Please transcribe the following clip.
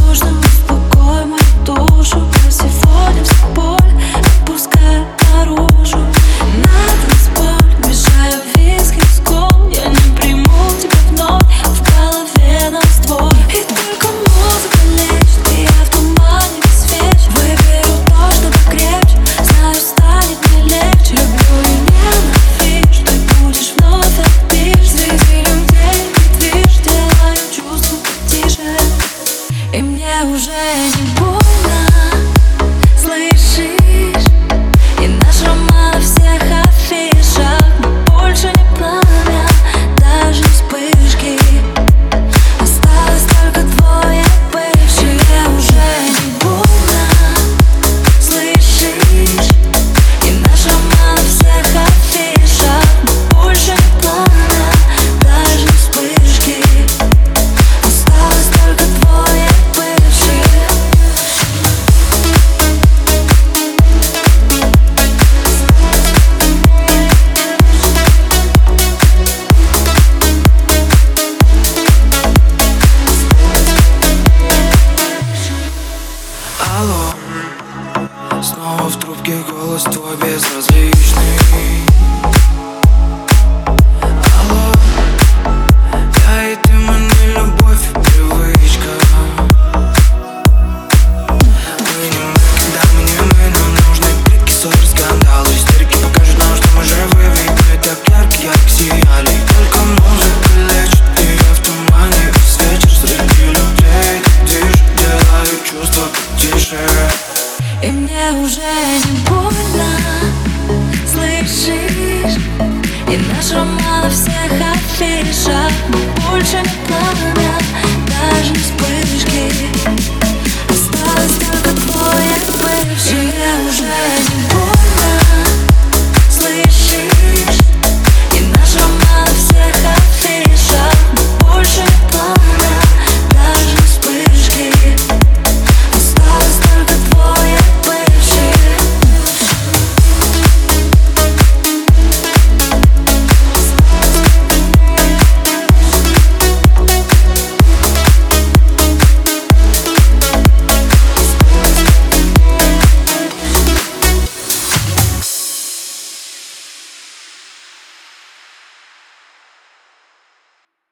нужно, успокой мою душу. Я сегодня все боль отпускаю наружу. На танцполе мешаю виски в скол. Я не приму тебя вновь, в голове нам створ. И только музыка лечит, и я в тумане без свеч. Выберу то, что покрепче, знаю, станет мне легче. Люблю и ненавижу, ты будешь вновь опишь. Среди людей ты движ, делаю чувства потише. И мне уже не больно, слышишь? И наш роман на всех афишах. Но больше не пламя, даже не вспышки. Осталось только двое бывших. Мне уже не больно, слышишь? И наш роман на всех афишах. Но больше не пламя, даже не вспышки. Осталось только двое бывших. Алло, снова в трубке голос твой безразличный. Алло, я и ты, мы не любовь и привычка. Мы не мы, когда мы не мы. Нам нужны крики, ссоры, скандалы, истерики покажут нам, что мы живы. Вибры так ярко сияли. Только музыка лечит, и я в тумане весь вечер. Среди людей движ, делаю чувства потише. И мне уже не больно, слышишь? И наш роман на всех афишах. Но больше не пламя, даже не вспышки. Осталось только двое бывших. И мне уже не